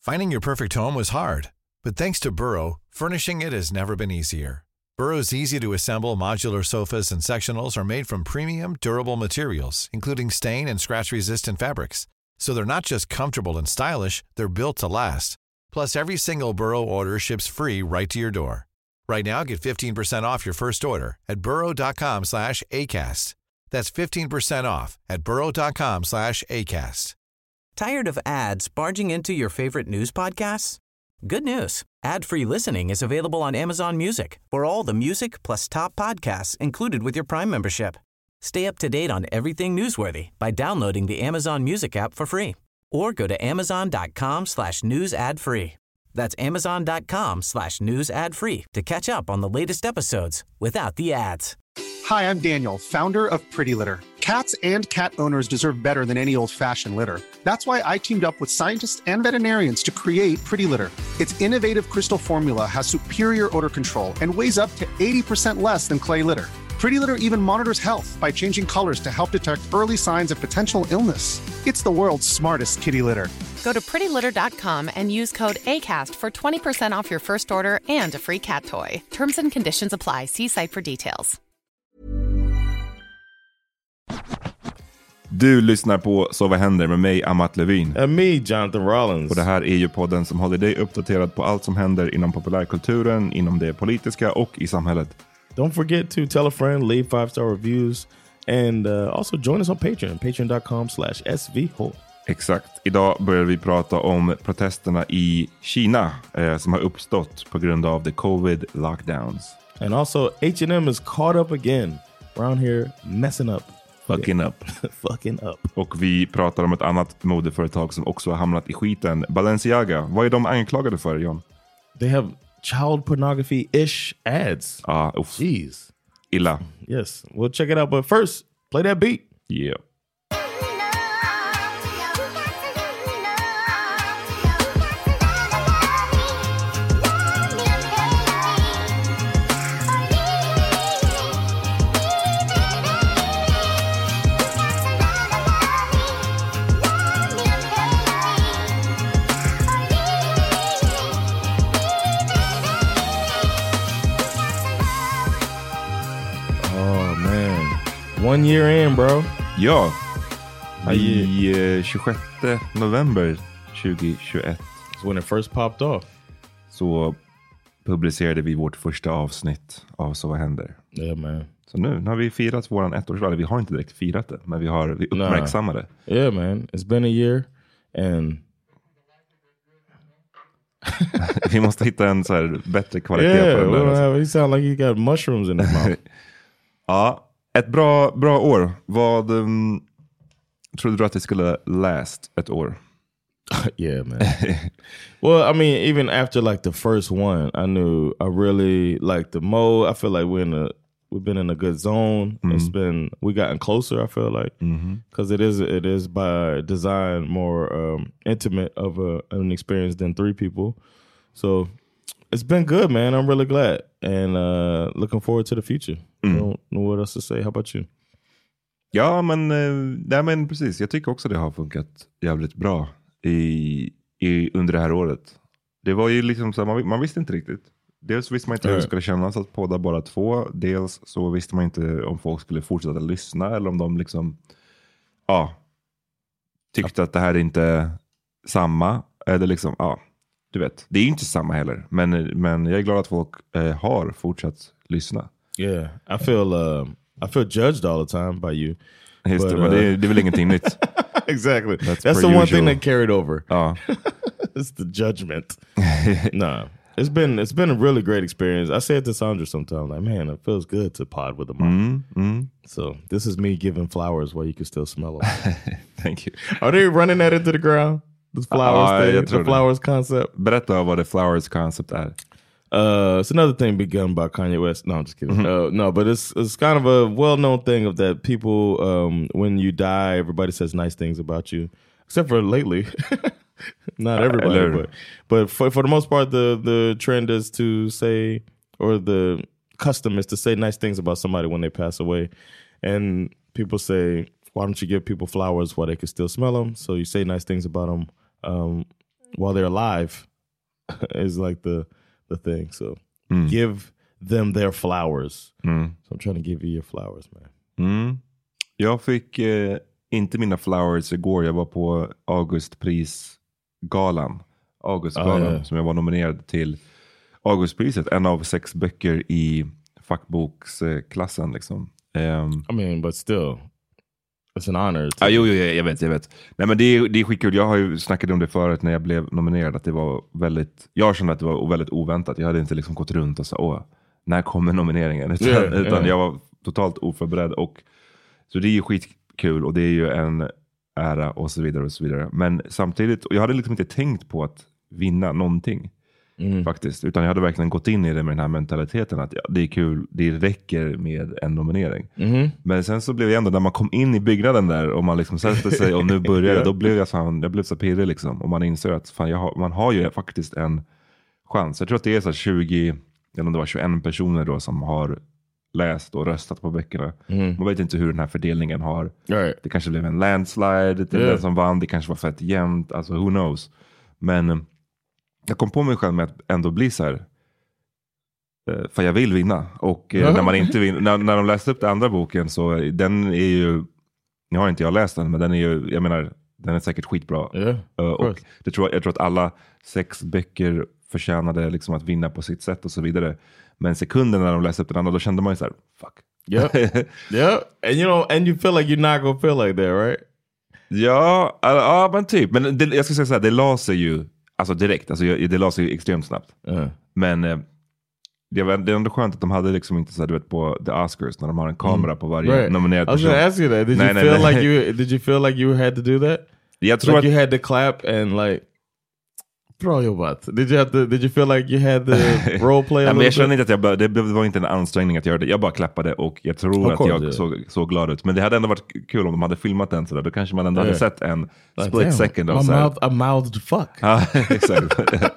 Finding your perfect home was hard, but thanks to Burrow, furnishing it has never been easier. Burrow's easy-to-assemble modular sofas and sectionals are made from premium, durable materials, including stain and scratch-resistant fabrics. So they're not just comfortable and stylish, they're built to last. Plus, every single Burrow order ships free right to your door. Right now, get 15% off your first order at burrow.com/ACAST. That's 15% off at burrow.com/ACAST. Tired of ads barging into your favorite news podcasts? Good news. Ad-free listening is available on Amazon Music for all the music plus top podcasts included with your Prime membership. Stay up to date on everything newsworthy by downloading the Amazon Music app for free or go to amazon.com/news ad free. That's amazon.com/news ad free to catch up on the latest episodes without the ads. Hi, I'm Daniel, founder of Pretty Litter. Cats and cat owners deserve better than any old-fashioned litter. That's why I teamed up with scientists and veterinarians to create Pretty Litter. Its innovative crystal formula has superior odor control and weighs up to 80% less than clay litter. Pretty Litter even monitors health by changing colors to help detect early signs of potential illness. It's the world's smartest kitty litter. Go to prettylitter.com and use code ACAST for 20% off your first order and a free cat toy. Terms and conditions apply. See site for details. Du lyssnar på Så vad händer med mig, Amat Levin. And me, Jonathan Rollins. Och det här är ju podden som håller dig uppdaterad på allt som händer inom populärkulturen, inom det politiska och i samhället. Don't forget to tell a friend, leave 5-star reviews, and also join us on Patreon, patreon.com/svh. Exakt. Idag börjar vi prata om protesterna i Kina som har uppstått på grund av the covid lockdowns. And also H&M is caught up again around here, messing up. Fucking up. Fucking up. Och vi pratar om ett annat modeföretag som också har hamnat i skiten. Balenciaga. Vad är de anklagade för, John? They have child pornography-ish ads. Uff. Jeez. Illa. Yes. We'll check it out. But first, play that beat. Yeah. Oh, man. 1 year in, bro. Ja. I 26 november 2021. It's when it first popped off. Så publicerade vi vårt första avsnitt av Så vad händer. Yeah, man. Så nu har vi firat våran ettårsdag. Vi har inte direkt firat det, men vi uppmärksammade det. Yeah, man. It's been a year and... Vi måste hitta en så här bättre kvalitet på den där. He sound like he got mushrooms in his mouth. Ja, ett bra år. Vad trodde du att det skulle last ett år? Yeah, man. Well, I mean, even after like the first one, I knew I really liked the mode. I feel like we've been in a good zone. Mm-hmm. We gotten closer, I feel like, because it is by design more intimate of an experience than 3 people. So it's been good, man. I'm really glad and looking forward to the future. I don't know what else to say. How about you? Ja, men precis. Jag tycker också det har funkat jävligt bra under det här året. Det var ju liksom så man visste inte riktigt. Dels visste man inte hur det skulle kännas att podda bara 2. Dels så visste man inte om folk skulle fortsätta lyssna eller om de liksom tyckte att det här är inte samma. Eller liksom, du vet. Det är inte samma heller. Men jag är glad att folk har fortsatt lyssna. Yeah, I feel judged all the time by you. Just det, men det är väl ingenting nytt. Exactly. That's the one thing that carried over. It's the judgment. Nah. It's been a really great experience. I say it to Sandra sometimes, like, man, it feels good to pod with a mom. So this is me giving flowers while you can still smell them. Thank you. Are they running that into the ground? The flowers thing, the flowers concept? Berätta vad the flowers concept är. It's another thing begun by Kanye West. No, I'm just kidding. No, but it's kind of a well-known thing of that people, when you die, everybody says nice things about you, except for lately. Not everybody, but for the most part, the trend is to say, or the custom is to say nice things about somebody when they pass away. And people say, why don't you give people flowers while they can still smell them? So you say nice things about them while they're alive is like the thing. So give them their flowers. So I'm trying to give you your flowers, man. Jag fick inte mina flowers igår. Jag var på Augustprisgalan. Som jag var nominerad till Augustpriset. En av 6 böcker i fackboksklassen liksom. I mean, but still, it's an honor. Jo, jag vet. Nej, men det är skitkul. Jag har ju snackat om det förut när jag blev nominerad. Att det var väldigt, jag kände att det var väldigt oväntat. Jag hade inte liksom gått runt och sagt, när kommer nomineringen? Utan jag var totalt oförberedd. Och, så det är ju skitkul och det är ju en ära och så vidare och så vidare. Men samtidigt, och jag hade liksom inte tänkt på att vinna någonting. Faktiskt, utan jag hade verkligen gått in i det med den här mentaliteten att det är kul, det räcker med en nominering. Men sen så blev jag ändå, när man kom in i byggnaden där och man liksom sätter sig och nu börjar det, då blev jag blev så pirrig liksom, och man inser att fan, man har ju faktiskt en chans. Jag tror att det är så 20, eller om det var 21 personer då som har läst och röstat på böckerna. Man vet inte hur den här fördelningen har. Det kanske blev en landslide till den som vann, det kanske var fett jämnt, alltså who knows. Men jag kom på mig själv med att ändå bli så här, för jag vill vinna. Och när man inte vinner, när de läste upp den andra boken, så den är ju, nu har inte jag läst den, men den är ju, jag menar, den är säkert skitbra. Och jag tror att alla 6 böcker förtjänade liksom att vinna på sitt sätt och så vidare. Men sekunden när de läste upp den andra, då kände man ju så här, fuck. Yeah. And you feel like you're not gonna feel like that, right? Ja, men typ. Men jag ska säga så här, det la sig ju alltså direkt, alltså det la sig ju extremt snabbt. Men det var ändå skönt att de hade liksom inte så här, du vet, på the Oscars när de har en kamera på varje nominerad person. I was gonna ask you that. Did you feel like you had to do that? Jag tror like you had to clap and like throw your butt. Did you feel like you had to role play a men jag kände bit? inte att det var inte en ansträngning att göra det. Jag bara klappade och jag tror att jag såg glad ut. Men det hade ändå varit kul om de hade filmat den sådär. Då kanske man ändå hade sett en split second av I mouthed fuck. Exakt.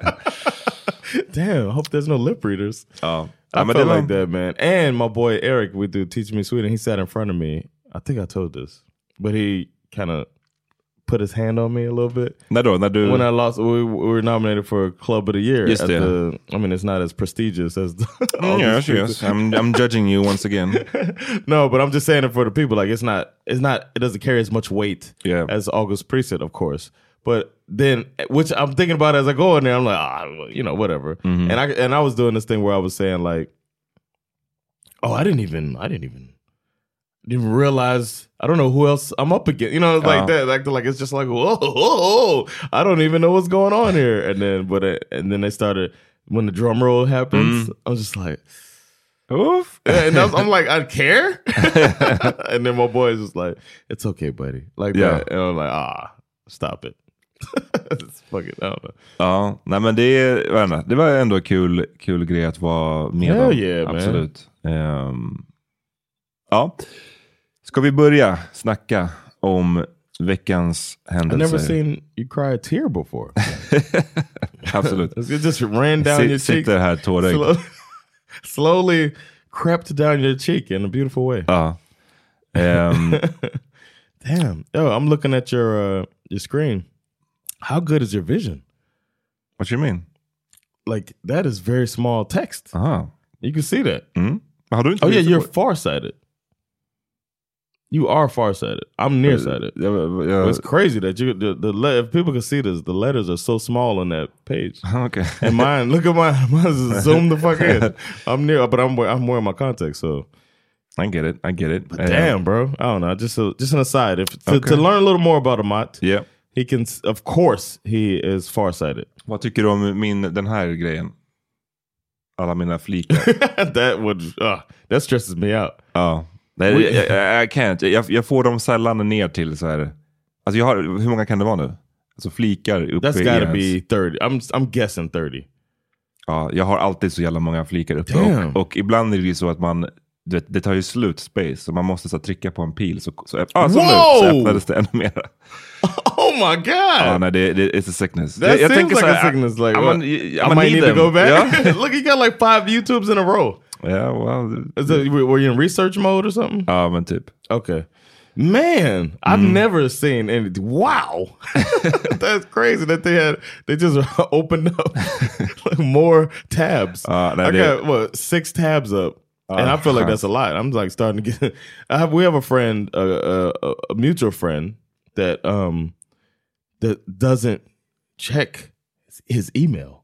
Damn, I hope there's no lip readers. I felt like that, man. And my boy Eric, we do Teach Me Sweden. He sat in front of me. I think I told this, but he kind of put his hand on me a little bit. When I lost, we were nominated for Club of the Year. Just I mean, it's not as prestigious as the yes. I'm judging you once again. No, but I'm just saying it for the people. Like it doesn't carry as much weight as August Preset, of course. But then, which I'm thinking about as I go in there, I'm like, whatever. And I was doing this thing where I was saying like, I didn't even realize, I don't know who else I'm up against. Like that. Like it's just like, whoa, I don't even know what's going on here. And then they started, when the drum roll happens, I was just like, oof. And I'm like, I care. And then my boy is just like, it's okay, buddy. Like that. And I'm like, stop it. Fuck it, I don't know. Ja, nej men det var ändå kul grej att vara med om. Absolut. Ja. Ska vi börja snacka om veckans händelser? I've never seen you cry a tear before. Absolut. It just ran down your cheek. Sitter här tårögd. Slowly crept down your cheek in a beautiful way. Ja. Damn. I'm looking at your screen. How good is your vision? What you mean? Like, that is very small text. You can see that. You're farsighted. You are farsighted. I'm nearsighted. It's crazy that if people can see this, the letters are so small on that page. Okay. And mine, look at mine. Mine's zoom the fuck in. I'm near, but I'm wearing my contacts, so. I get it. But damn, bro. I don't know. Just an aside. To learn a little more about Amat. Yeah. He can, of course, he is farsighted. Vad tycker du om den här grejen? Alla mina flikar. That stresses me out. Ja. I can't. Jag får dem sällan ner till så här. Alltså hur många kan det vara nu? Alltså flikar uppe. That's gotta be 30. I'm guessing 30. Ja, jag har alltid så jävla många flikar uppe. Och ibland är det ju så att man, det tar ju slut space, så man måste så trycka på en pil så öppnades det ännu mer. Oh my god! Ja, nej, it's a sickness. That seems like a sickness. Like, I might need to go back. Yeah? Look, you got like 5 YouTubes in a row. Yeah, well. Were you in research mode or something? Ja, men typ. Okay. Man, I've never seen anything. Wow. That's crazy that they just opened up like more tabs. I got 6 tabs up. And I feel like that's a lot. I'm like starting to get. We have a friend, a mutual friend that doesn't check his email,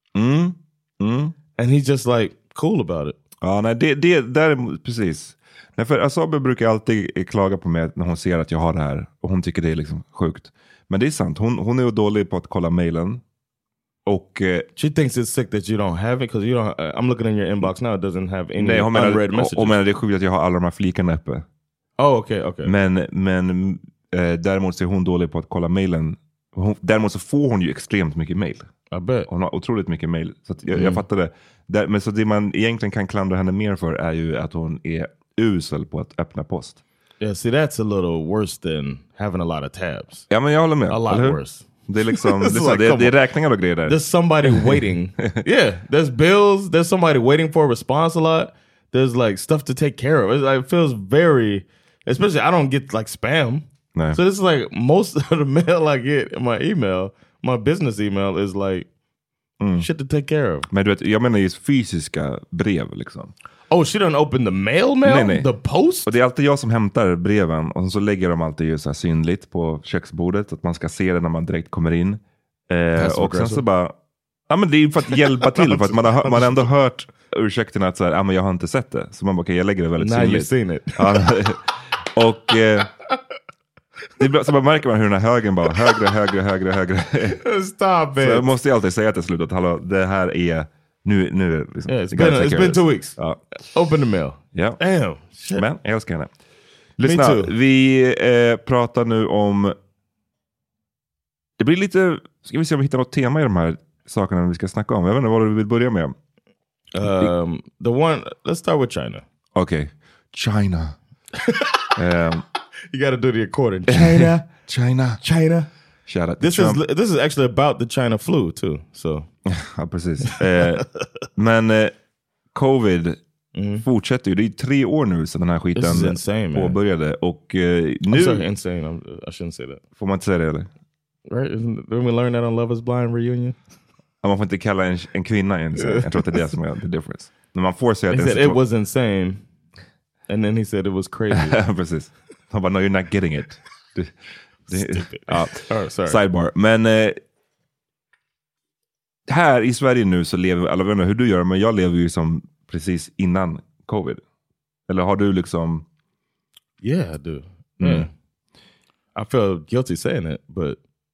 and he's just like cool about it. Ja, nej, det där precis. Nej, för Asabe brukar alltid klaga på mig när hon ser att jag har det här och hon tycker det är liksom sjukt. Men det är sant. Hon är ju dålig på att kolla mailen. Och she thinks it's sick that you don't have it because you don't. I'm looking in your inbox now. It doesn't have any unread messages. Och menar det är sjukt att jag har alla de här flikarna uppe. Okay. Men däremot så är hon dålig på att kolla mailen. Däremot så får hon ju extremt mycket mail. I bet. Hon har otroligt mycket mail. Så att jag fattar det. Men så det man egentligen kan klandra henne mer för är ju att hon är usel på att öppna post. Yeah, see that's a little worse than having a lot of tabs. Ja, men jag håller med. A lot worse. Det är liksom det är räkningar och grejer där. There's somebody waiting. Yeah, there's bills. There's somebody waiting for a response a lot. There's like stuff to take care of. It feels very, especially I don't get like spam. Nej. So this is like most of the mail I get in my email, my business email is like shit to take care of. Men du vet, jag menar just fysiska brev liksom. Oh, she didn't open the mail? Nej. The post? Och det är alltid jag som hämtar breven. Och så lägger de alltid ju så här synligt på köksbordet. Så att man ska se det när man direkt kommer in. Och sen så bara... Ja, men det är för att hjälpa till. För att man har ändå hört ursäkten att så här, men jag har inte sett det. Så man bara, jag lägger det väldigt synligt. Now you've seen it. Och... så man märker hur den här högen bara högre. Stop it. Så jag måste alltid säga till slut att hallå, det här är... Nu liksom, yeah, it's been 2 weeks. Open the mail. Ja. Damn. Shit. Men jag älskar henne. Lyssna, vi pratar nu om... Det blir lite... Ska vi se om vi hittar något tema i de här sakerna vi ska snacka om. Jag vet inte vad du vill börja med. Let's start with China. Okay. China. You got to do the according. China. Shout out this is actually about the China flu too. So. Ja, precis. Men covid fortsätter ju. Det är 3 år nu sedan den här skiten påbörjade. Och nu... I'm sorry, insane. I shouldn't say that. Får man inte säga det eller? Right? Didn't we learn that on Love is Blind reunion? Man får inte kalla en kvinna insane. Jag tror att det är det som är the difference. Men man får säga att he said it was insane. And then he said it was crazy. Precis. Han bara, no you're not getting it. Stupid. Ja. Right, sorry. Sidebar. Men... här i Sverige nu så lever, alla vet inte hur du gör, men jag lever ju som precis innan covid. Eller har du liksom... Yeah, I do. Yeah. I feel guilty saying it, but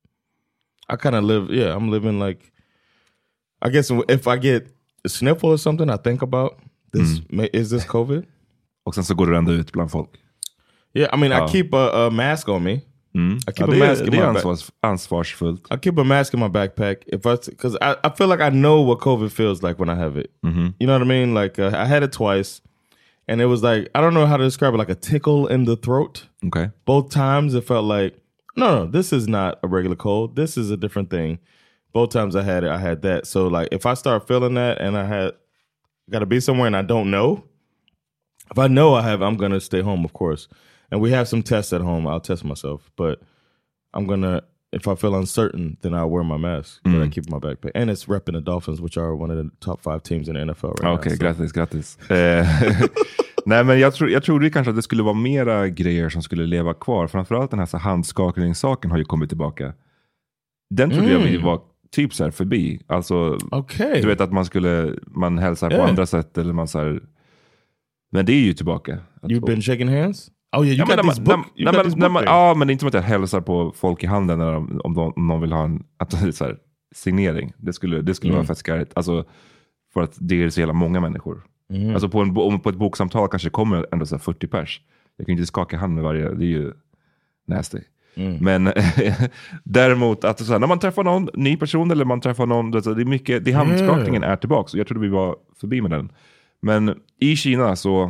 I kind of I'm living like, I guess if I get a sniffle or something, I think about this, is this covid? Och sen så går du ändå ut bland folk. Yeah, I mean, I keep a mask on me. I keep a mask in my backpack. Ansvarsfullt. I keep a mask in my backpack because I feel like I know what COVID feels like when I have it. You know what I mean? Like I had it twice, and it was like, I don't know how to describe it, like a tickle in the throat. Okay. Both times it felt like, no, this is not a regular cold. This is a different thing. Both times I had that. So like if I start feeling that and I got to be somewhere and I don't know, if I know I'm going to stay home, of course. And we have some tests at home. I'll test myself. But I'm going to, if I feel uncertain, then I'll wear my mask. But I keep my backpack. And it's repping the Dolphins, which are one of the top 5 teams in the NFL right now. Okej, grattis. Nej, men jag trodde kanske att det skulle vara mera grejer som skulle leva kvar. Framförallt den här så handskakningssaken har ju kommit tillbaka. Den trodde jag var typ så här förbi. Alltså, du vet att man hälsar på andra sätt. Eller man så här, men det är ju tillbaka. You've been shaking hands? Oh yeah, you got this book. Ja, men det är inte som att jag hälsar på folk i handen om någon vill ha en så här, signering. Det skulle vara fett skarigt. Alltså, för att det är så jävla många människor. Alltså på ett boksamtal kanske kommer ändå så här 40 pers. Jag kan inte skaka hand med varje, det är ju nasty. Men däremot att så här, när man träffar någon ny person eller man träffar någon, det är mycket, handskakningen är tillbaka. Så jag trodde vi var förbi med den. Men i Kina så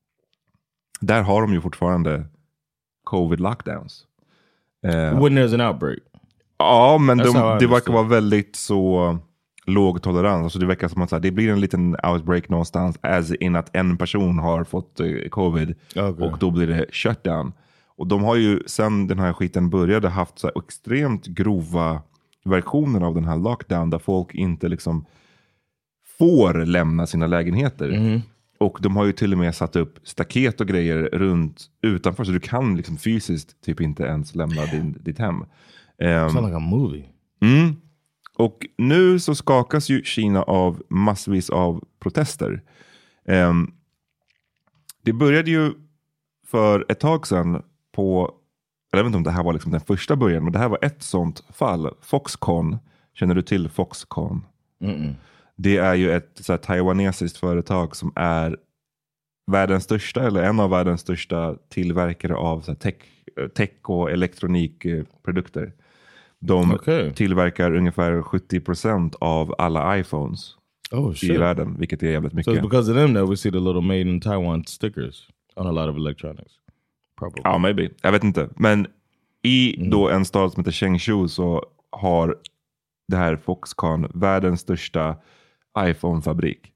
där har de ju fortfarande covid lockdowns. When there's an outbreak. Ja, men det verkar vara väldigt så låg tolerans. Alltså det verkar som att det blir en liten outbreak någonstans as in att en person har fått covid och då blir det shutdown. Och de har ju sen den här skiten började haft så här extremt grova versioner av den här lockdown där folk inte liksom får lämna sina lägenheter. Och de har ju till och med satt upp staket och grejer runt utanför så du kan liksom fysiskt typ inte ens lämna ditt hem. Sounds like a movie. Och nu så skakas ju Kina av massvis av protester. Det började ju för ett tag sedan på, jag vet inte om det här var liksom den första början, men det här var ett sånt fall. Foxconn, känner du till Foxconn? Det är ju ett så här taiwanesiskt företag som är världens största eller en av världens största tillverkare av så här tech och elektronikprodukter. De tillverkar ungefär 70% av alla iPhones i världen, vilket är jävligt mycket. So it's because of them that we see the little made in Taiwan stickers on a lot of electronics. Probably. Ja, maybe. Jag vet inte. Men i då en stad som heter Chengdu så har det här Foxconn världens största iPhone-fabrik.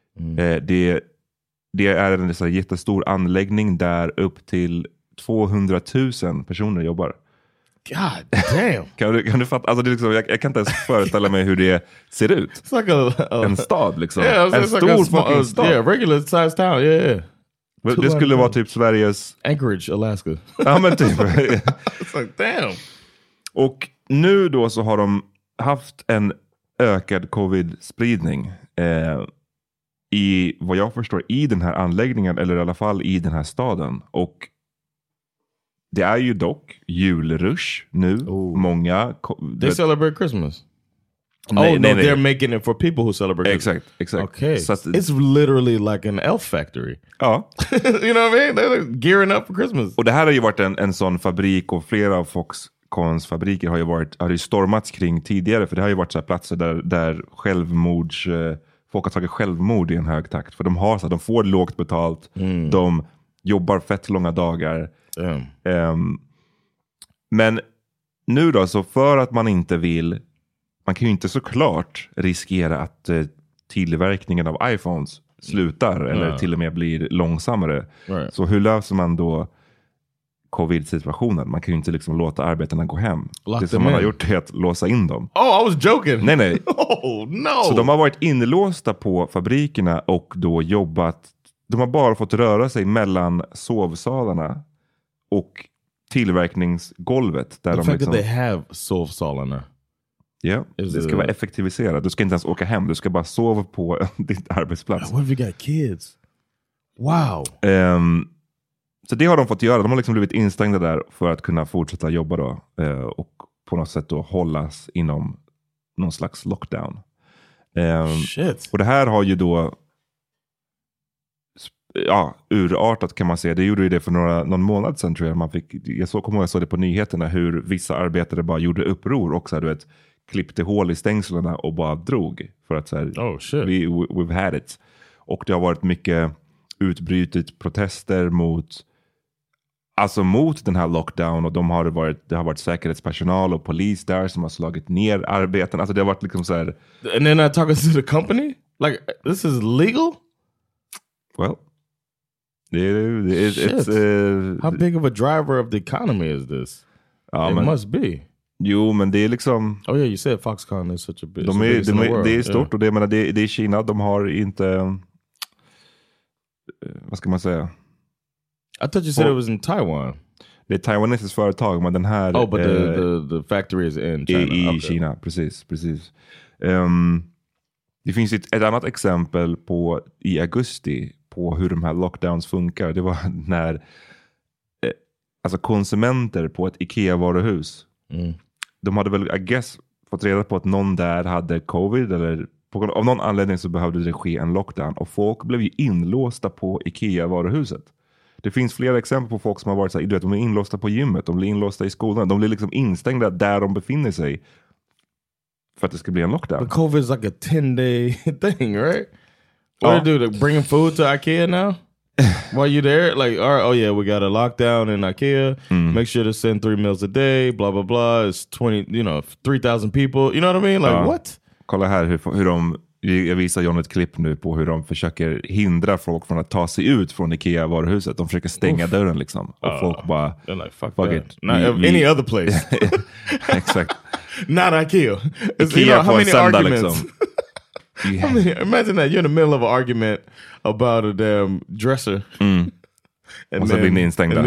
Det är en så här jättestor anläggning där upp till 200 000 personer jobbar. God damn. Kan du fatta? Alltså det är liksom, jag kan inte ens föreställa mig hur det ser ut. It's like en stad liksom. Yeah, en stor fucking stad. Yeah, regular size town. Yeah. Det skulle vara typ Sveriges... Anchorage, Alaska. Ja, men typ. It's like, damn. Och nu då så har de haft en ökad covid-spridning i, vad jag förstår, i den här anläggningen, eller i alla fall i den här staden. Och det är ju dock julrush nu. Många... They celebrate Christmas. Nej, nej. They're making it for people who celebrate Christmas. Exakt. Okay. So it's literally like an elf factory. Ja. You know what I mean? They're like gearing up for Christmas. Och det här har ju varit en sån fabrik, och flera av Foxconns fabriker har ju stormats kring tidigare. För det har ju varit så här platser där folk har tagit självmord i en hög takt. För de får lågt betalt. De jobbar fett långa dagar. Men nu då, så för att man inte vill, man kan ju inte såklart riskera att tillverkningen av iPhones slutar eller till och med blir långsammare. Right. Så hur löser man då covid-situationen? Man kan ju inte liksom låta arbetarna gå hem. Det som man har gjort är att låsa in dem. Oh, I was joking. Nej. Oh, no. Så de har varit inlåsta på fabrikerna och då jobbat. De har bara fått röra sig mellan sovsalarna och tillverkningsgolvet. Där The de fact liksom... that they have sovsalarna. Ja, det ska vara effektiviserat. Du ska inte ens åka hem. Du ska bara sova på din arbetsplats. What if you got kids? Wow. Så det har de fått göra. De har liksom blivit instängda där för att kunna fortsätta jobba då. Och på något sätt då hållas inom någon slags lockdown. Shit. Och det här har ju då urartat kan man säga. Det gjorde ju det för någon månad sedan, tror jag. Jag såg det på nyheterna hur vissa arbetare bara gjorde uppror och så här, du vet, klippte hål i stängslarna och bara drog. För att så här, we've had it. Och det har varit mycket utbrytet protester mot den här lockdown, och det har varit säkerhetspersonal och polis där som har slagit ner arbeten. Alltså det har varit liksom så här. And they're not talking to the company? Like, this is legal? Well, it's how big of a driver of the economy is this? It must be. Jo, men det är liksom... Oh yeah, you said Foxconn is such a big... Det är stort, och det är Kina. De har inte... vad ska man säga? I thought you said it was in Taiwan. Det är ett taiwanesiskt företag, men den här... Oh, but the factory is in China. I Kina, precis. Det finns ett annat exempel i augusti på hur de här lockdowns funkar. Det var när konsumenter på ett IKEA-varuhus, de hade väl, I guess, fått reda på att någon där hade covid, eller av någon anledning så behövde det ske en lockdown, och folk blev ju inlåsta på IKEA-varuhuset. Det finns flera exempel på folk som har varit så här, du vet, de är inlåsta på gymmet, de blir inlåsta i skolan, de blir liksom instängda där de befinner sig för att det ska bli en lockdown. But COVID is like a 10-day thing, right? What do they do? Bringing food to IKEA now? While you there? Like, all right, oh yeah, we got a lockdown in IKEA. Make sure to send 3 meals a day, blah, blah, blah. It's 3,000 people. You know what I mean? Like, what? Kolla här hur de Jag visar John ett klipp nu på hur de försöker hindra folk från att ta sig ut från Ikea-varuhuset. De försöker stänga dörren liksom. Och folk bara... Like, fuck it. Not any other place. Exakt. Not Ikea. Ikea på en söndag liksom. Imagine that you're in the middle of an argument about a damn dresser. Och så blir ni instängda.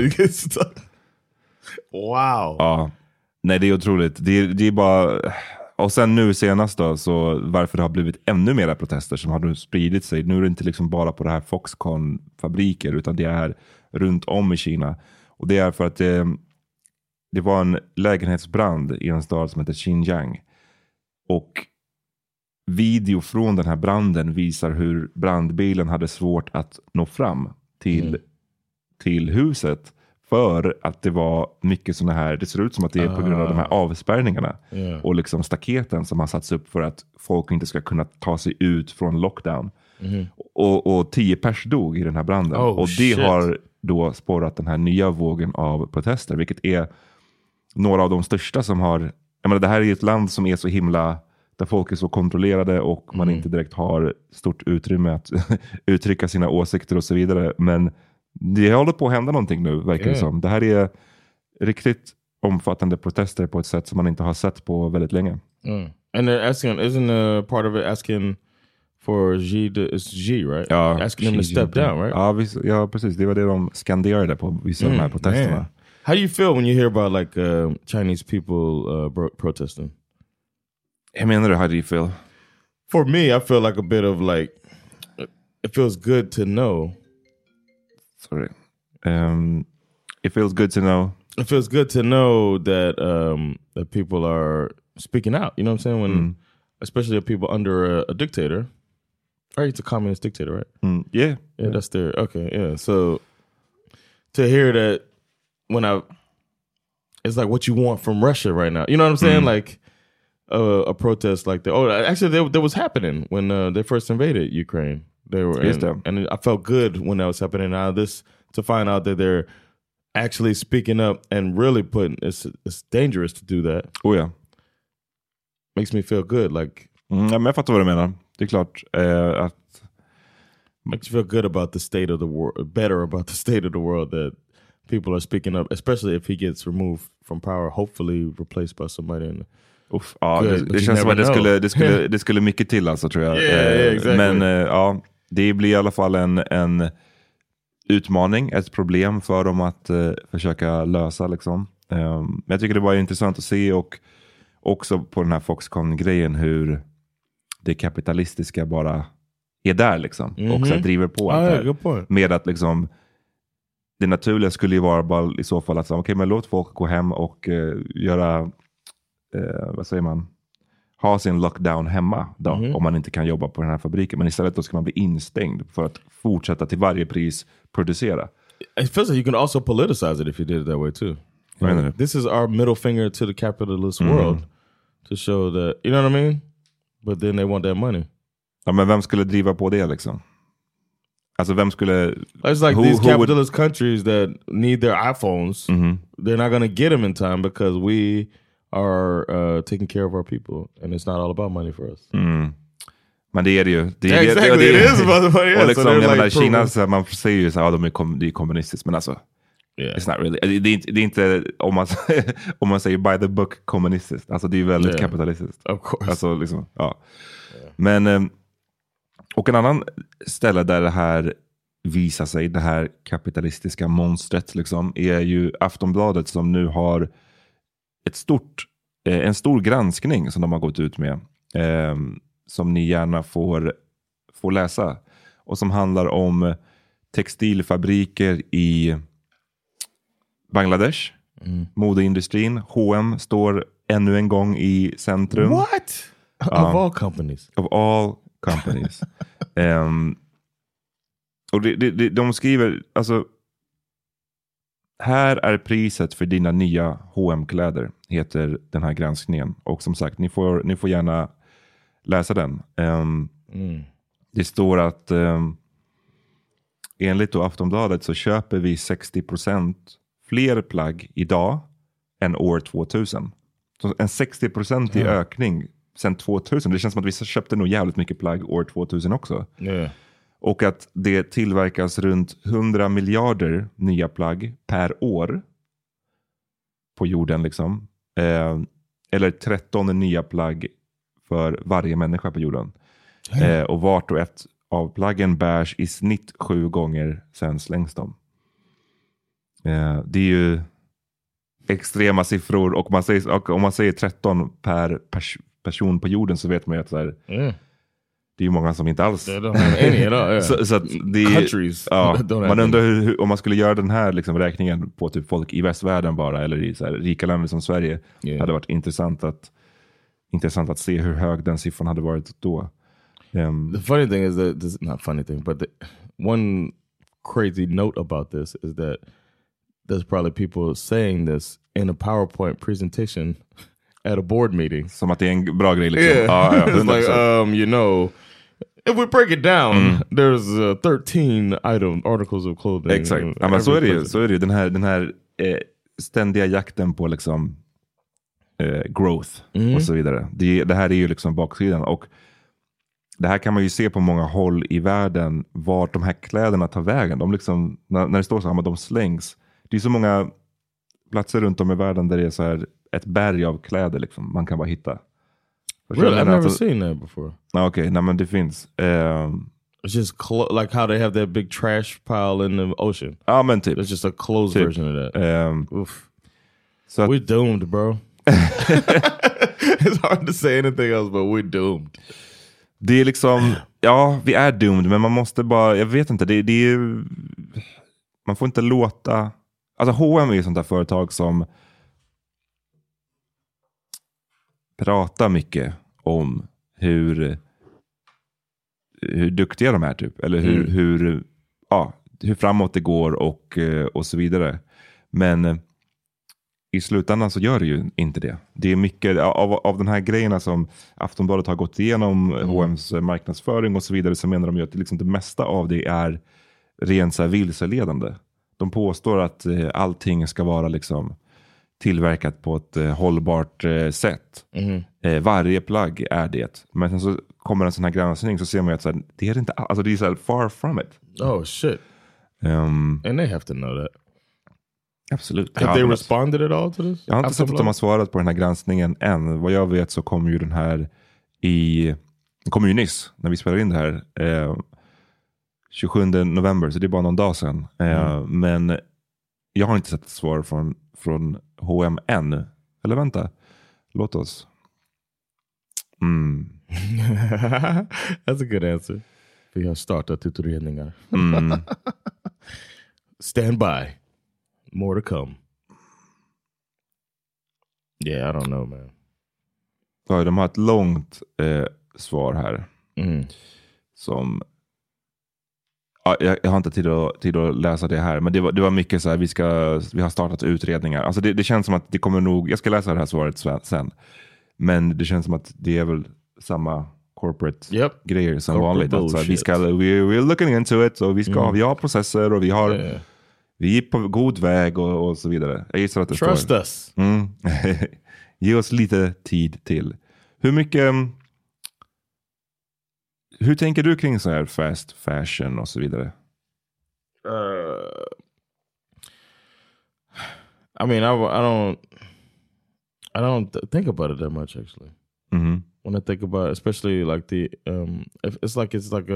Wow. Ja. Nej, det är otroligt. Det är bara... Och sen nu senast då, så varför det har blivit ännu mera protester som har nu spridit sig. Nu är det inte liksom bara på det här Foxconn-fabriker, utan det är runt om i Kina. Och det är för att det var en lägenhetsbrand i en stad som heter Xinjiang. Och video från den här branden visar hur brandbilen hade svårt att nå fram till huset. För att det var mycket såna här, det ser ut som att det är på grund av de här avspärrningarna. Och liksom staketen som har satts upp för att folk inte ska kunna ta sig ut från lockdown. Och 10 pers dog i den här branden. Och det har då spårat den här nya vågen av protester. Vilket är några av de största som har... Jag menar, det här är ett land som är så himla... Där folk är så kontrollerade och man inte direkt har stort utrymme att uttrycka sina åsikter och så vidare. Men det håller på att hända någonting nu, verkar det som. Det här är riktigt omfattande protester på ett sätt som man inte har sett på väldigt länge. And they're asking, isn't part of it asking for Xi, right? Ja, asking him to step down, right? Ja, precis. Det var det de skanderade på vissa av de här protesterna. Man. How do you feel when you hear about like Chinese people protesting? Jag menar, how do you feel? For me, I feel like a bit of like, it feels good to know. Sorry. It feels good to know. It feels good to know that that people are speaking out. You know what I'm saying? When, especially people under a dictator. Right, it's a communist dictator, right? Yeah, that's their So to hear that it's like what you want from Russia right now. You know what I'm saying? Like a protest like that. Oh, actually, that was happening when they first invaded Ukraine. They were, and I felt good when that was happening. Now to find out that they're actually speaking up and really it's dangerous to do that. Oh yeah, makes me feel good. Like, men jag fattar vad du menar. Det är klart att makes you feel good about the state of the world, better about the state of the world that people are speaking up, especially if he gets removed from power, hopefully replaced by somebody in. Det känns som att det skulle mycket till alltså, tror jag. Exactly. Men det blir i alla fall en utmaning, ett problem för dem att försöka lösa liksom. Men jag tycker det var intressant att se, och också på den här Foxconn-grejen hur det kapitalistiska bara är där liksom. Och så driver på med att liksom det naturliga skulle ju vara bara i så fall att okej, men låt folk gå hem och göra vad säger man, ha sin lockdown hemma då, om man inte kan jobba på den här fabriken. Men istället då ska man bli instängd för att fortsätta till varje pris producera. It feels like you can also politicize it if you did it that way too. Like, this is our middle finger to the capitalist world to show that, you know what I mean? But then they want that money. Ja, men vem skulle driva på det liksom? Alltså vem skulle... It's like these capitalist countries that need their iPhones, they're not going to get them in time because we are taking care of our people, and it's not all about money for us. Men det är det ju. It is about the money. Och liksom, so jag menar, Kina, så man säger ju så här, de är kommunistiskt, men alltså it's not really. Det är inte om man säger by the book kommunistiskt. Alltså det är väldigt kapitalistiskt. Of course. Alltså liksom, ja. Men och en annan ställe där det här visar sig, det här kapitalistiska monstret liksom, är ju Aftonbladet, som nu har en stor granskning som de har gått ut med, som ni gärna får läsa, och som handlar om textilfabriker i Bangladesh, modeindustrin. H&M står ännu en gång i centrum. What? Of all companies. Of all companies. Och de skriver, alltså, här är priset för dina nya H&M-kläder, heter den här granskningen. Och som sagt, ni får gärna läsa den. Det står att enligt då Aftonbladet så köper vi 60% fler plagg idag än år 2000. Så en 60% ökning sen 2000. Det känns som att vi köpte nog jävligt mycket plagg år 2000 också. Yeah. Och att det tillverkas runt 100 miljarder nya plagg per år på jorden liksom. Eller 13 nya plagg för varje människa på jorden. Och vart och ett av plaggen bärs i snitt 7 gånger, sen slängs de. Det är ju extrema siffror, och om man säger 13 per person på jorden, så vet man ju att så här, det är ju många som inte alls så att det är, man undrar hur, om man skulle göra den här liksom räkningen på typ folk i västvärlden bara, eller i så här rika länder som Sverige, hade varit intressant att se hur hög den siffran hade varit då. The funny thing is that this, not funny thing, but one crazy note about this is that there's probably people saying this in a PowerPoint presentation at a board meeting. Som att det är en bra grej liksom. Yeah. It's like, you know, if we break it down, there's 13 articles of clothing. Exakt. Ja, men så är det ju. Den här ständiga jakten på liksom growth och så vidare. Det här är ju liksom baksidan, och det här kan man ju se på många håll i världen, vart de här kläderna tar vägen. De liksom, när det står så här, men de slängs. Det är så många platser runt om i världen där det är så här ett berg av kläder liksom, man kan bara hitta. Really? I've never seen that before. Okej, nej men det finns. It's just like how they have that big trash pile in the ocean. Ja, men typ. It's just a closed version of that. Så we're doomed, bro. It's hard to say anything else, but we're doomed. Det är liksom, ja, vi är doomed, men man måste bara, jag vet inte, det är, man får inte låta, alltså H&M är ju sånt där företag som pratar mycket om hur duktiga de är typ, eller hur framåt det går och så vidare. Men i slutändan så gör det ju inte det. Det är mycket av den här grejerna som Aftonbladet har gått igenom, H&M's marknadsföring och så vidare, så menar de ju att liksom det mesta av det är rent så här vilseledande. De påstår att allting ska vara liksom tillverkat på ett hållbart sätt. Varje plagg är det. Men sen så kommer en sån här granskning, så ser man att så här, det är inte, alltså det är så här far from it. Oh shit. And they have to know that. Absolut. Have they responded at all to this? Jag har inte sett att de har svarat på den här granskningen än. Vad jag vet så kommer ju den här kommer ju nyss när vi spelar in det här 27 november, så det är bara någon dag sedan. Men jag har inte sett ett svar från H&M än. Eller vänta, låt oss. That's a good answer. Vi har startat utredningar. Stand by. More to come. Yeah, I don't know, man. Ja, de har ett långt svar här. Som jag har inte tid att läsa det här, men det var mycket så här, vi har startat utredningar. Alltså det känns som att det kommer nog, jag ska läsa det här svaret sen. Men det känns som att det är väl samma corporate grejer som corporate vanligt. Alltså, we're looking into it, och vi har processer, och vi är på god väg och så vidare. Jag gissar att det Trust står. us. Ge oss lite tid till. Hur tänker du kring så här fast fashion och så vidare? I mean, I don't think about it that much actually. When I think about it, especially like it's like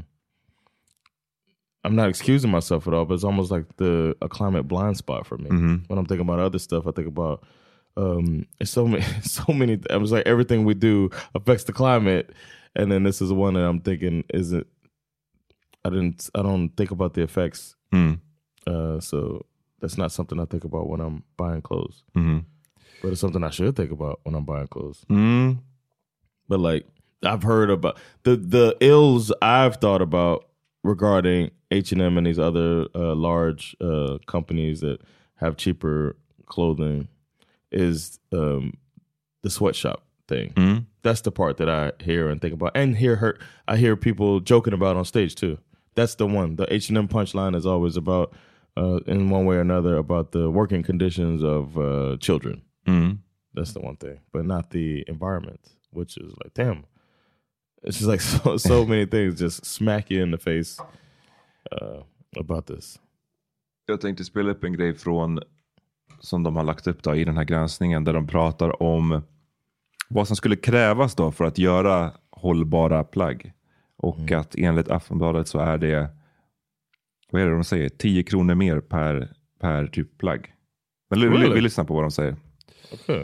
I'm not excusing myself at all, but it's almost like a climate blind spot for me. When I'm thinking about other stuff, I think about it's so many. I was like, everything we do affects the climate, and then this is one that I'm thinking isn't. I don't think about the effects, so that's not something I think about when I'm buying clothes. But it's something I should think about when I'm buying clothes. But like, I've heard about the ills I've thought about regarding H&M and these other large companies that have cheaper clothing is the sweatshop thing. That's the part that I hear and think about, and I hear people joking about on stage too. That's the one. The H&M punchline is always about, in one way or another, about the working conditions of children. That's the one thing, but not the environment which is like, damn. It's just like so many things just smack you in the face about this. Jag tänkte spela upp en grej från som de har lagt upp då i den här granskningen där de pratar om vad som skulle krävas då för att göra hållbara plagg. Och att enligt Aftonbladet så är det, vad är det de säger, 10 kronor mer per typ plagg. Men vi lyssnar på vad de säger. Okay.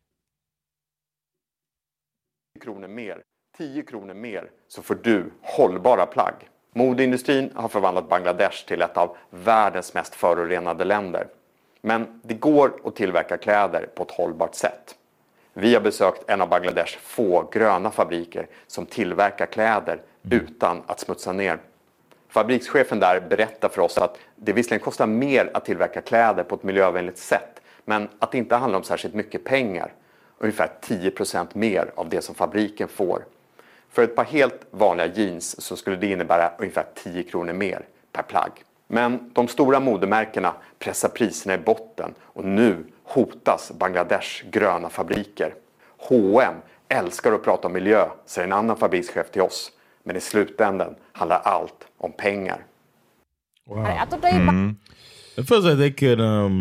10 kronor mer så får du hållbara plagg. Modeindustrin har förvandlat Bangladesh till ett av världens mest förorenade länder. Men det går att tillverka kläder på ett hållbart sätt. Vi har besökt en av Bangladesh få gröna fabriker som tillverkar kläder utan att smutsa ner. Fabrikschefen där berättar för oss att det visserligen kostar mer att tillverka kläder på ett miljövänligt sätt, men att det inte handlar om särskilt mycket pengar. Ungefär 10% mer av det som fabriken får. För ett par helt vanliga jeans så skulle det innebära ungefär 10 kronor mer per plagg. Men de stora modemärkena pressar priserna i botten och nu hotas Bangladesh gröna fabriker. H&M älskar att prata om miljö, säger en annan fabrikschef till oss. Men i slutändan handlar allt om pengar. Wow. It feels like they could,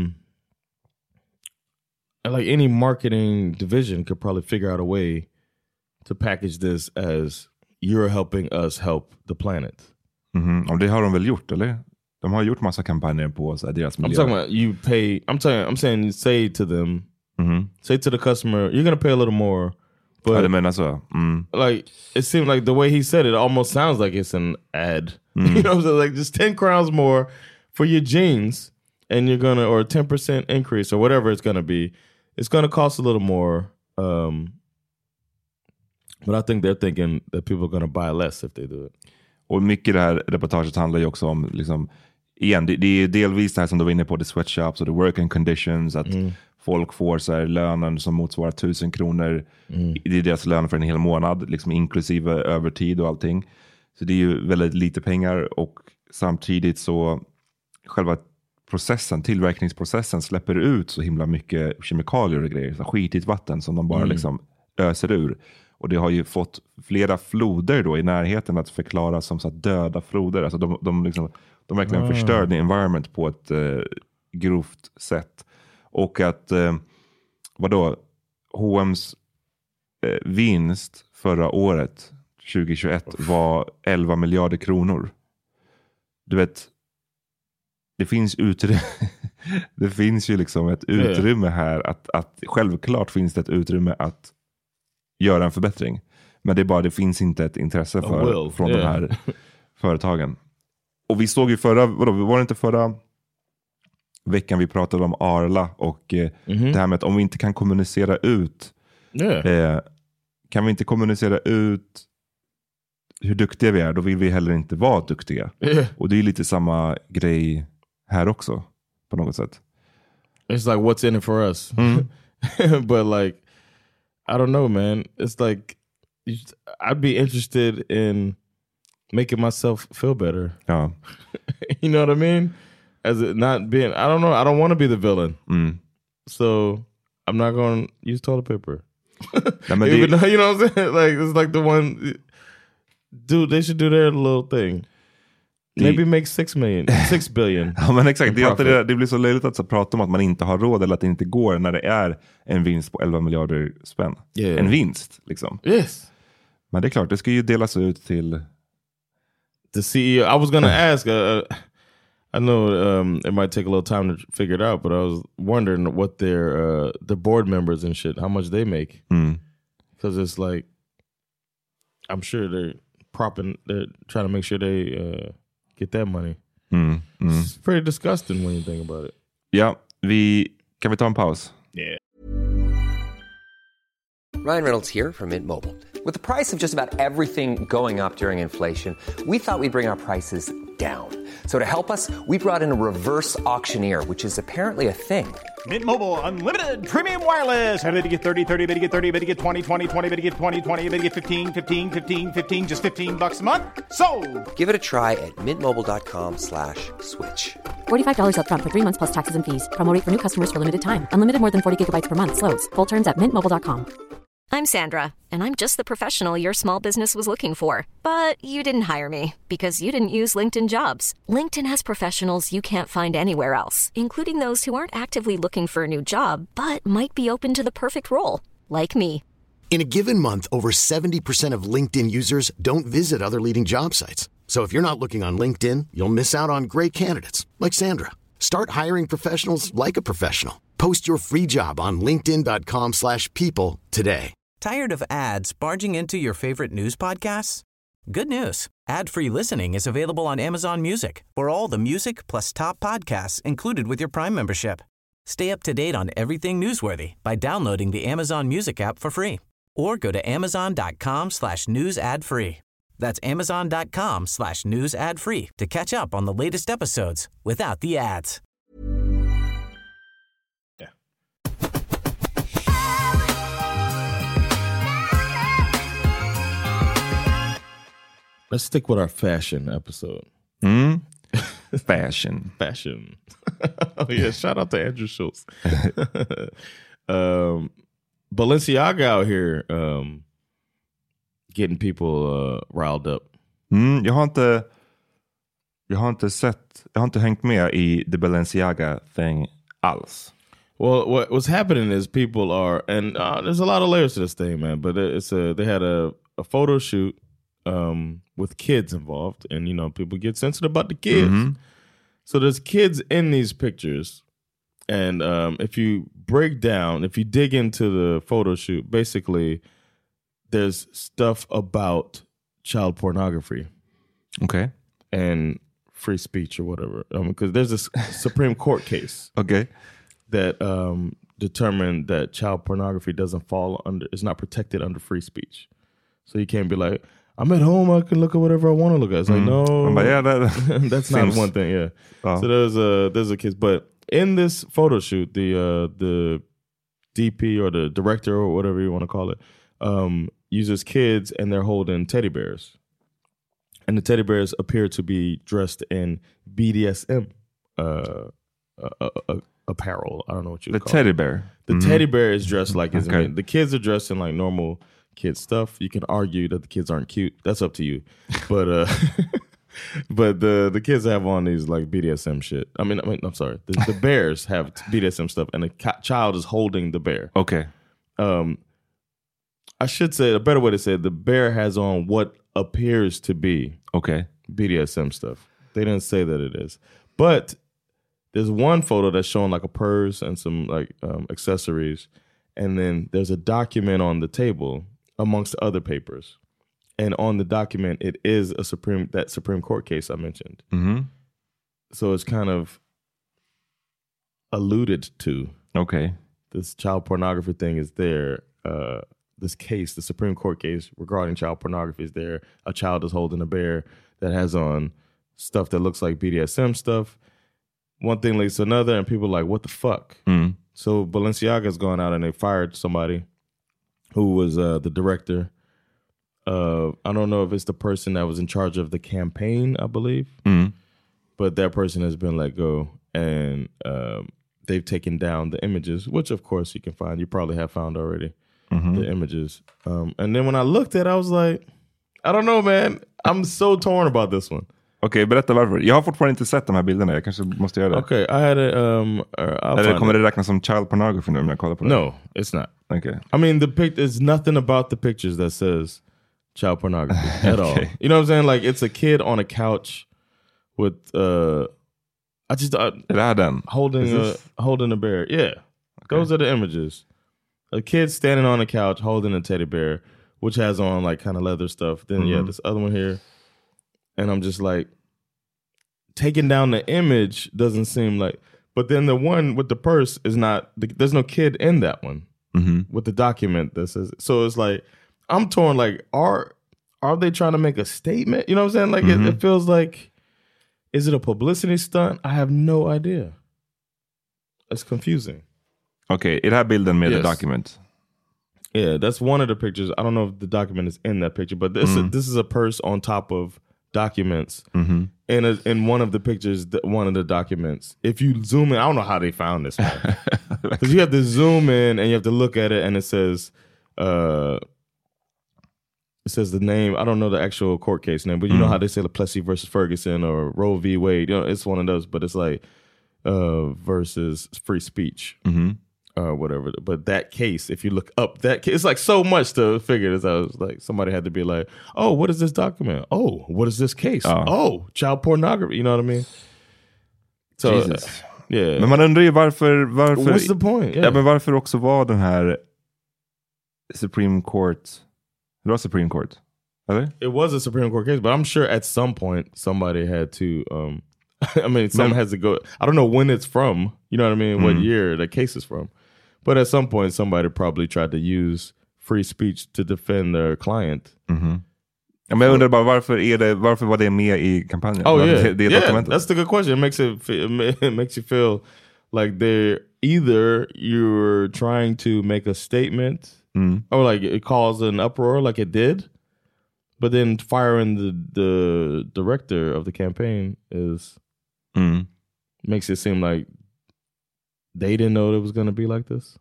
like any marketing division could probably figure out a way to package this as you're helping us help the planet. Och det har de väl gjort, eller? De har gjort massa kampanjer på så deras miljö. I'm talking about you pay. I'm saying say to them, say to the customer, you're gonna pay a little more. But ja, det menar så. Like it seemed like the way he said it almost sounds like it's an ad. You know, so like just 10 crowns more for your jeans, and you're gonna, or 10% increase or whatever it's gonna be. It's gonna cost a little more. But I think they're thinking that people are gonna buy less if they do it. Och mycket det här reportaget handlar ju också om liksom, igen, det är delvis det här som du var inne på, the sweatshops och the working conditions, att folk får så här lönen som motsvarar 1000 kronor. Det är deras lön för en hel månad, liksom inklusive övertid och allting. Så det är ju väldigt lite pengar, och samtidigt så själva processen, tillverkningsprocessen släpper ut så himla mycket kemikalier och grejer, så skitigt vatten som de bara liksom öser ur. Och det har ju fått flera floder då i närheten att förklara som så att döda floder. Alltså de verkligen förstör the environment på ett grovt sätt. Och att H&M's vinst förra året 2021 var 11 miljarder kronor. Du vet, det finns det finns ju liksom ett utrymme här att självklart finns det ett utrymme att göra en förbättring. Men det är bara, det finns inte ett intresse från de här företagen. Och vi såg ju var det inte förra veckan vi pratade om Arla och det här med att om vi inte kan kommunicera ut kan vi inte kommunicera ut hur duktiga vi är, då vill vi heller inte vara duktiga. Och det är lite samma grej här också på något sätt. It's like what's in it for us. But like I don't know, man. It's like I'd be interested in making myself feel better. Yeah. You know what I mean? As it not being, I don't know. I don't want to be the villain. So I'm not going to use toilet paper. Even though, you know what I'm saying? Like it's like the one. Dude, they should do their little thing. Maybe make 6 billion. Ja, men exakt. Det blir så löjligt att prata om att man inte har råd eller att det inte går när det är en vinst på 11 miljarder spänn. Yeah. En vinst, liksom. Yes. Men det är klart, det ska ju delas ut till the CEO. I was going to ask, I know it might take a little time to figure it out, but I was wondering what their board members and shit, how much they make. Because it's like, I'm sure they're trying to make sure they get that money. It's pretty disgusting when you think about it. Ja, kan vi ta en paus? Yeah. Ryan Reynolds here from Mint Mobile. With the price of just about everything going up during inflation, we thought we'd bring our prices down. So to help us, we brought in a reverse auctioneer, which is apparently a thing. Mint Mobile Unlimited Premium Wireless. How to get 30, 30, how to get 30, how to get 20, 20, 20, how to get 20, 20, how to get 15, 15, 15, 15, just $15 a month? Sold! Give it a try at mintmobile.com/switch. $45 up front for 3 months plus taxes and fees. Promo rate for new customers for limited time. Unlimited more than 40 gigabytes per month slows. Full terms at mintmobile.com. I'm Sandra, and I'm just the professional your small business was looking for. But you didn't hire me because you didn't use LinkedIn Jobs. LinkedIn has professionals you can't find anywhere else, including those who aren't actively looking for a new job, but might be open to the perfect role, like me. In a given month, over 70% of LinkedIn users don't visit other leading job sites. So if you're not looking on LinkedIn, you'll miss out on great candidates like Sandra. Start hiring professionals like a professional. Post your free job on linkedin.com/people today. Tired of ads barging into your favorite news podcasts? Good news. Ad-free listening is available on Amazon Music for all the music plus top podcasts included with your Prime membership. Stay up to date on everything newsworthy by downloading the Amazon Music app for free or go to amazon.com/news ad free. That's amazon.com/news ad free to catch up on the latest episodes without the ads. Let's stick with our fashion episode. Fashion. Oh yeah, shout out to Andrew Schultz. Balenciaga out here getting people riled up. Jag har inte hängt med i the Balenciaga thing alls. Well, what's happening is people are, and there's a lot of layers to this thing, man. But they had a photo shoot with kids involved, and you know people get sensitive about the kids. Mm-hmm. So there's kids in these pictures, and if you dig into the photo shoot, basically there's stuff about child pornography, okay, and free speech or whatever. Because there's a Supreme Court case, okay, that determined that child pornography is not protected under free speech. So you can't be like, I'm at home, I can look at whatever I want to look at. It's like, no, but yeah, that's not one thing. Yeah. Oh. So there's a kids, but in this photo shoot, the DP or the director or whatever you want to call it, uses kids and they're holding teddy bears, and the teddy bears appear to be dressed in BDSM apparel. I don't know what you would call it. Teddy bear. The teddy bear is dressed like his okay. The kids are dressed in like normal kid stuff. You can argue that the kids aren't cute. That's up to you. But but the kids have on these like BDSM shit. I mean I'm sorry. The bears have BDSM stuff, and the child is holding the bear. Okay. I should say a better way to say it, the bear has on what appears to be BDSM stuff. They didn't say that it is, but there's one photo that's showing like a purse and some like accessories, and then there's a document on the table amongst other papers, and on the document it is a Supreme Court case I mentioned. Mm-hmm. So it's kind of alluded to. Okay, this child pornography thing is there. This case, the Supreme Court case regarding child pornography, is there. A child is holding a bear that has on stuff that looks like BDSM stuff. One thing leads to another, and people are like, what the fuck? Mm. So Balenciaga's gone out and they fired somebody who was the director. I don't know if it's the person that was in charge of the campaign, I believe. Mm. But that person has been let go, and they've taken down the images, which of course you can find. You probably have found already the images. And then when I looked at it, I was like, I don't know, man. I'm so torn about this one. Okej, berätta varför. Jag har fortfarande inte sett de här bilderna. Jag kanske måste göra det. Okay, I had it. Eller kommer det räknas som child pornography nu när jag kollar på det? No, it's not. Okay. I mean, there's nothing about the pictures that says child pornography at all. You know what I'm saying? Like, it's a kid on a couch with holding a bear. Yeah, those are the images. A kid standing on a couch holding a teddy bear, which has on like kind of leather stuff. Then this other one here. And I'm just like, taking down the image doesn't seem like, but then the one with the purse is not, there's no kid in that one with the document that says, so it's like, I'm torn, like, are they trying to make a statement? You know what I'm saying? Like, it feels like, is it a publicity stunt? I have no idea. It's confusing. Okay, it had bilden med the document. Yeah, that's one of the pictures. I don't know if the document is in that picture, but this is a purse on top of documents. In one of the pictures, one of the documents, if you zoom in, I don't know how they found this one, because you have to zoom in and you have to look at it, and it says it says the name. I don't know the actual court case name, but you know how they say the Plessy versus Ferguson or Roe v. Wade. You know, it's one of those, but it's like versus free speech. Whatever, but that case, if you look up that case, it's like so much to figure this out. It's like somebody had to be like, oh, what is this document? Oh, what is this case? Oh, child pornography. You know what I mean? So, Jesus. Yeah. Men man undrar ju varför What's the point? Ja, men varför också var den här Supreme Court. Det var Supreme Court, eller? It was a Supreme Court case, but I'm sure at some point somebody had to I mean, some has to go. I don't know when it's from. You know what I mean? What year the case is from. But at some point, somebody probably tried to use free speech to defend their client. Ja, men jag undrar bara varför var det med i kampanjen? Oh yeah, det dokumentet? That's the good question. It makes you feel like they're either you're trying to make a statement or like it caused an uproar, like it did, but then firing the director of the campaign is makes it seem like they didn't know it was going to be like this.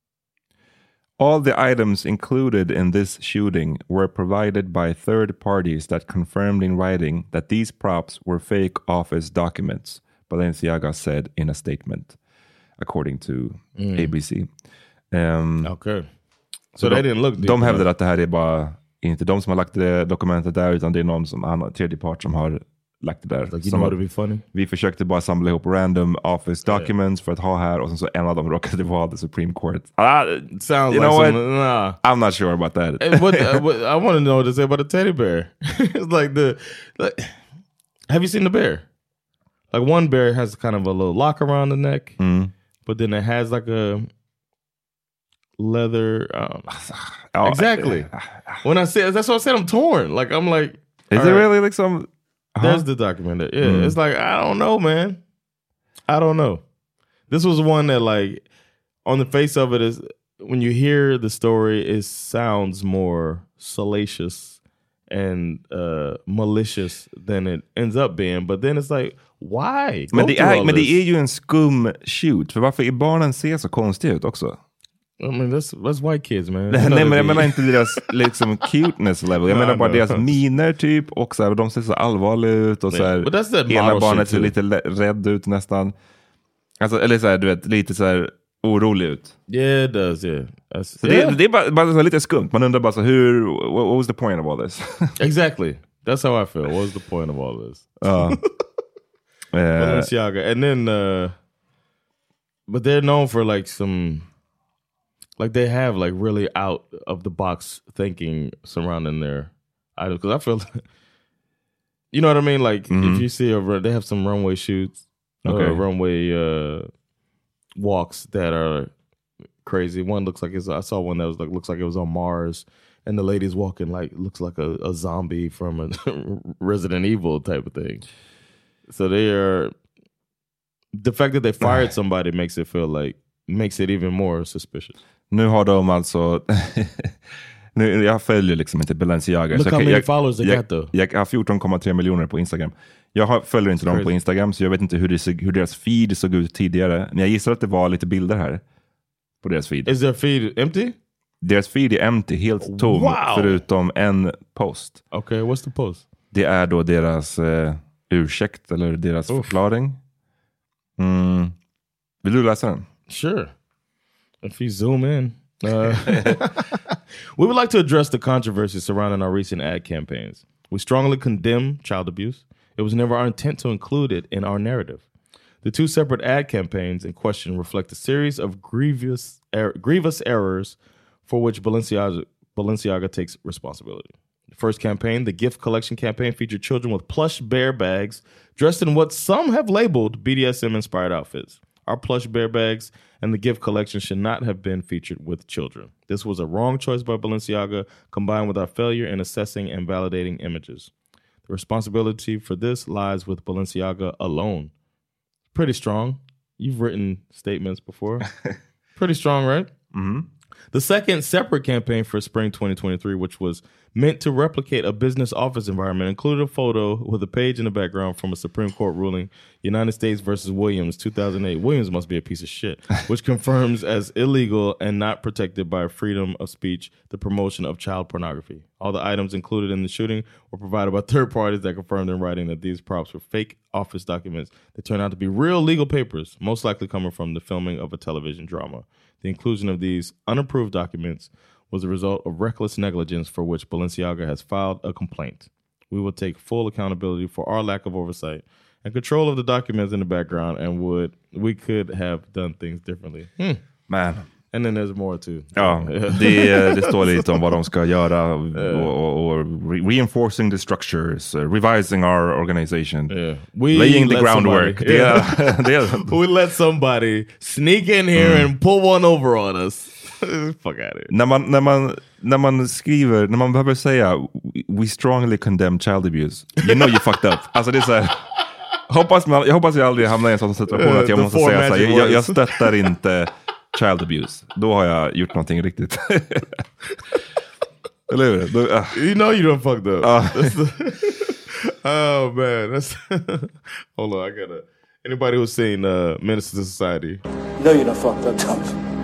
All the items included in this shooting were provided by third parties that confirmed in writing that these props were fake office documents, Balenciaga said in a statement, according to ABC. Okay. So they didn't look deep. De hävdar att det här är bara inte de som har lagt det dokumentet där, utan det är någon som tredje part som har lagt det där. Like, you know, to be funny. Vi försökte bara samla ihop random office documents för att ha här, och sen så en av dem råkade vara the Supreme Court. It sounds you like know what? Nah. I'm not sure about that. what I want to know what to say about the teddy bear. It's like have you seen the bear? Like one bear has kind of a little lock around the neck, but then it has like a leather. Exactly. When I say that's what I said. I'm torn. Like I'm like, is it really like some? There's the document. Yeah, it's like I don't know, man. I don't know. This was one that, like, on the face of it, is when you hear the story, it sounds more salacious and malicious than it ends up being. But then it's like, why? Men det är ju en skum shoot. För varför är barnen ser så konstiga ut också? I mean, that's white kids, man. Nej, men jag menar inte deras liksom cuteness level. Jag menar bara deras miner typ. Och så här, de ser så allvarliga ut. Och så här, ena barnet ser lite rädd ut nästan. Alltså, eller så här, du vet, lite så här orolig ut. Yeah, it does, yeah. Så det är bara så lite skumt. Man undrar bara så what was the point of all this? Exactly. That's how I feel. What was the point of all this? Balenciaga. And then, but they're known for like some... Like they have like really out of the box thinking surrounding their items. Because I feel, you know what I mean? Like if you see they have some runway shoots, runway walks that are crazy. One looks like I saw one that was like looks like it was on Mars, and the lady's walking like looks like a zombie from a Resident Evil type of thing. So the fact that they fired somebody makes it even more suspicious. Nu har de alltså jag följer liksom inte Balenciaga. Look how many followers they got though. Jag har 14,3 miljoner på Instagram. Jag följer inte dem på Instagram, så jag vet inte hur deras feed såg ut tidigare. Men jag gissar att det var lite bilder här på deras feed. Is their feed empty? Deras feed är empty, helt tom, förutom en post. Okay, what's the post? Det är då deras ursäkt eller deras förklaring. Vill du läsa den? Sure. If you zoom in. We would like to address the controversy surrounding our recent ad campaigns. We strongly condemn child abuse. It was never our intent to include it in our narrative. The two separate ad campaigns in question reflect a series of grievous errors for which Balenciaga takes responsibility. The first campaign, the gift collection campaign, featured children with plush bear bags dressed in what some have labeled BDSM-inspired outfits. Our plush bear bags and the gift collection should not have been featured with children. This was a wrong choice by Balenciaga, combined with our failure in assessing and validating images. The responsibility for this lies with Balenciaga alone. Pretty strong. You've written statements before. Pretty strong, right? Mm-hmm. The second separate campaign for spring 2023, which was meant to replicate a business office environment, included a photo with a page in the background from a Supreme Court ruling, United States versus Williams, 2008. Williams must be a piece of shit, which confirms as illegal and not protected by freedom of speech the promotion of child pornography. All the items included in the shooting were provided by third parties that confirmed in writing that these props were fake office documents that turned out to be real legal papers, most likely coming from the filming of a television drama. The inclusion of these unapproved documents was a result of reckless negligence for which Balenciaga has filed a complaint. We will take full accountability for our lack of oversight and control of the documents in the background, and we could have done things differently. Man. And then there's more too. Ja, det står lite om vad de ska göra och reinforcing the structures, revising our organization, laying the groundwork. We let somebody sneak in here and pull one over on us. Fuck out of it. När man skriver, när man behöver säga we strongly condemn child abuse, you know you fucked up. Alltså det är så här, jag hoppas jag aldrig hamnar i en sån situation att jag måste säga så här, jag stöttar inte child abuse. Då har jag gjort någonting riktigt. Eller hur? You know you done fucked up. Oh man, that's hold on, I gotta. Anybody who's seen Menace to Society? No, you done fucked up.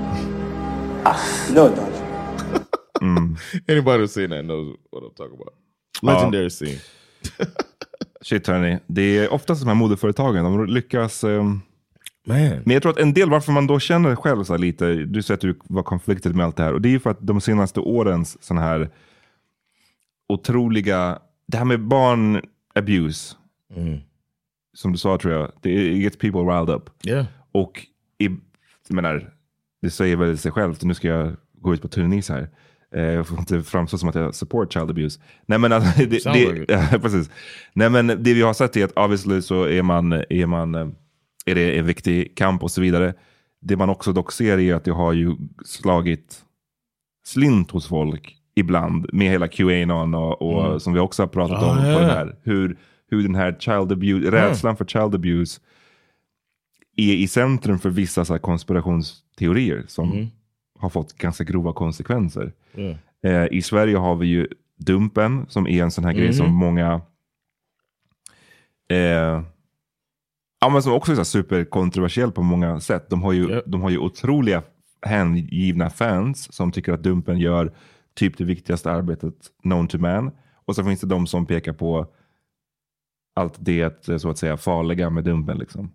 No, don't. Anybody who's seen that knows what I'm talking about. Legendary scene. Shit hörni, det är oftast de här modeföretagen, de lyckas... Men jag tror att en del varför man då känner själv så här lite, du säger att du var konflikted med allt det här, och det är ju för att de senaste årens sån här otroliga, det här med barn abuse, som du sa tror jag, it gets people riled up. Och jag menar, det säger väl sig självt, nu ska jag gå ut på turné så här. Jag får inte framstå som att jag support child abuse. Nej men alltså, precis. Nej men det vi har sett är att obviously så är det en viktig kamp och så vidare. Det man också dock ser är att det har ju slagit slint hos folk ibland med hela QAnon och som vi också har pratat om på den här. Hur den här child abuse, rädslan för child abuse är i centrum för vissa så här konspirationsteorier som har fått ganska grova konsekvenser. I Sverige har vi ju Dumpen som är en sån här grej som många men som också är så superkontroversiell på många sätt. De har ju otroliga hängivna fans som tycker att Dumpen gör typ det viktigaste arbetet known to man. Och så finns det de som pekar på allt det så att säga farliga med Dumpen liksom.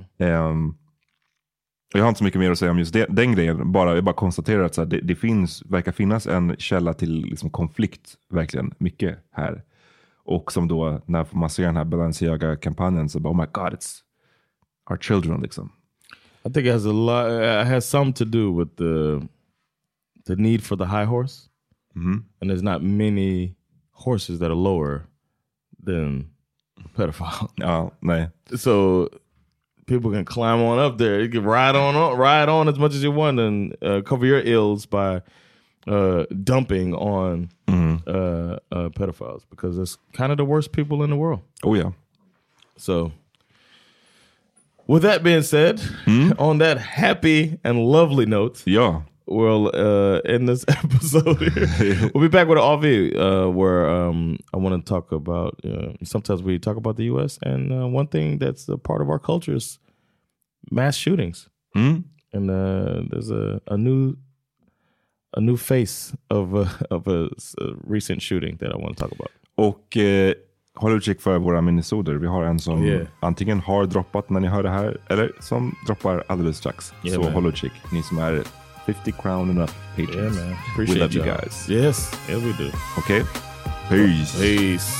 Jag har inte så mycket mer att säga om just den grejen. Jag bara konstaterar att så här, det verkar finnas en källa till liksom, konflikt verkligen mycket här. Och som då när man ser den här Balenciaga-kampanjen så bara, oh my god, it's our children liksom. I think it has has some to do with the need for the high horse. And there's not many horses that are lower than a pedophile. Nej. So people can climb on up there. You can ride on as much as you want and cover your ills by dumping on pedophiles because it's kind of the worst people in the world. Oh yeah. So with that being said, on that happy and lovely note, we'll end this episode here. We'll be back with an AV where I want to talk about, sometimes we talk about the U.S. and one thing that's a part of our culture is mass shootings. And there's a new face of a recent shooting that I want to talk about. Och håll utkik för våra minisoder. Vi har en som antingen har droppat när ni hör det här eller som droppar alldeles strax. Så håll utkik. Ni som är 50 crown and up patrons. Yeah, man. Appreciate we love you guys. Yes, we do. Okay. Peace.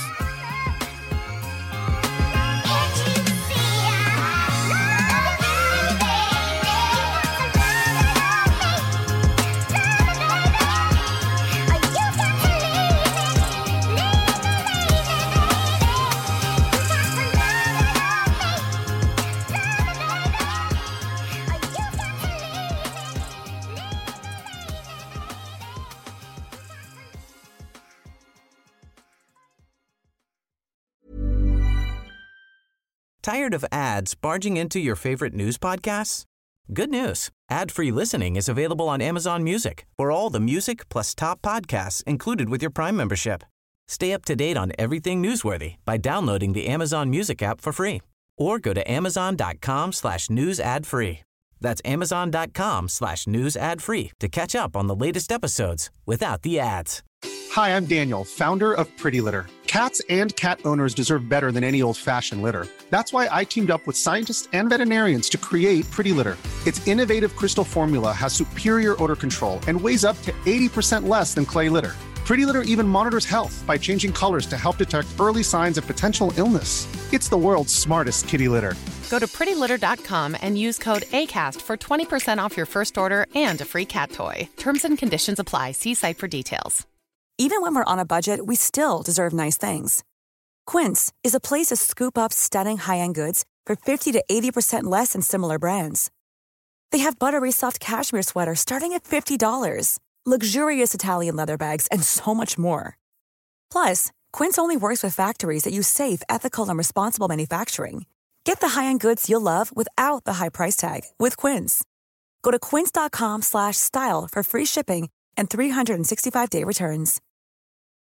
Tired of ads barging into your favorite news podcasts? Good news. Ad-free listening is available on Amazon Music for all the music plus top podcasts included with your Prime membership. Stay up to date on everything newsworthy by downloading the Amazon Music app for free or go to amazon.com/news ad free. That's amazon.com/news ad free to catch up on the latest episodes without the ads. Hi, I'm Daniel, founder of Pretty Litter. Cats and cat owners deserve better than any old-fashioned litter. That's why I teamed up with scientists and veterinarians to create Pretty Litter. Its innovative crystal formula has superior odor control and weighs up to 80% less than clay litter. Pretty Litter even monitors health by changing colors to help detect early signs of potential illness. It's the world's smartest kitty litter. Go to prettylitter.com and use code ACAST for 20% off your first order and a free cat toy. Terms and conditions apply. See site for details. Even when we're on a budget, we still deserve nice things. Quince is a place to scoop up stunning high-end goods for 50 to 80% less than similar brands. They have buttery soft cashmere sweaters starting at $50, luxurious Italian leather bags, and so much more. Plus, Quince only works with factories that use safe, ethical, and responsible manufacturing. Get the high-end goods you'll love without the high price tag with Quince. Go to quince.com/style for free shipping and 365-day returns.